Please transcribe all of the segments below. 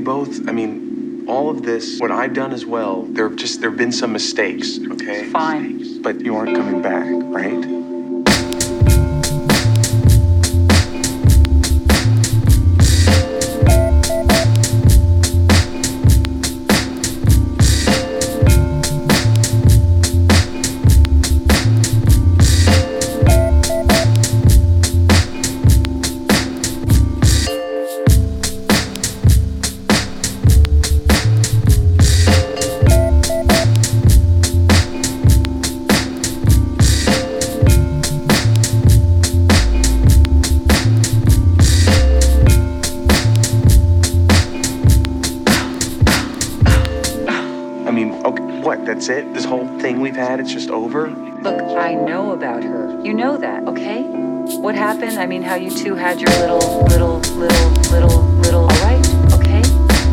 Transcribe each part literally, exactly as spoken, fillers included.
both, I mean, all of this, what I've done as well, there have just, there have been some mistakes, okay? It's fine. But you aren't coming back, right? I mean, okay, what, that's it? This whole thing we've had, it's just over? Look, I know about her. You know that, okay? What happened? I mean, how you two had your little, little, little, little, little, all right, okay?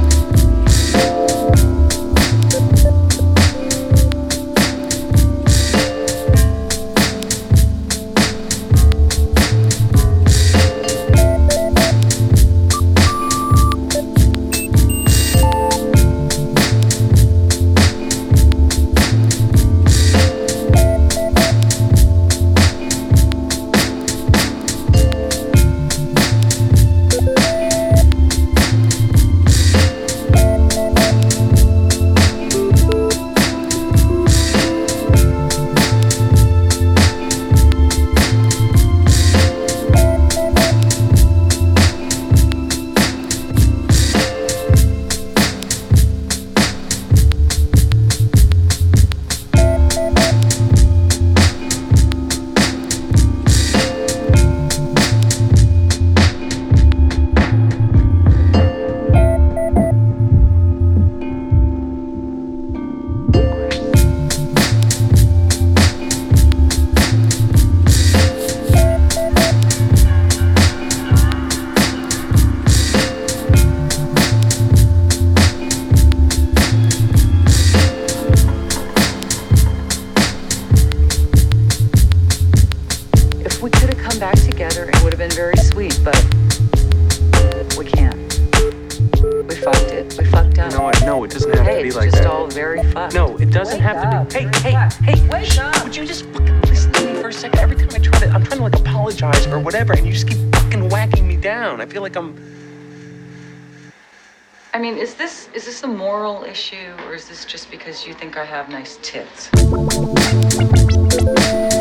If we could have come back together, it would have been very sweet, but we can't. We fucked it. We fucked up. You know what? No, it doesn't have Hey, to be it's like just that. all very fucked. No, it doesn't Wake have up. to be. Hey, hey, hey, Wake shh, up. would you just fucking listen to me for a second? Every time I try to, I'm trying to like apologize or whatever, and you just keep fucking whacking me down. I feel like I'm. I mean, is this is this a moral issue, or is this just because you think I have nice tits?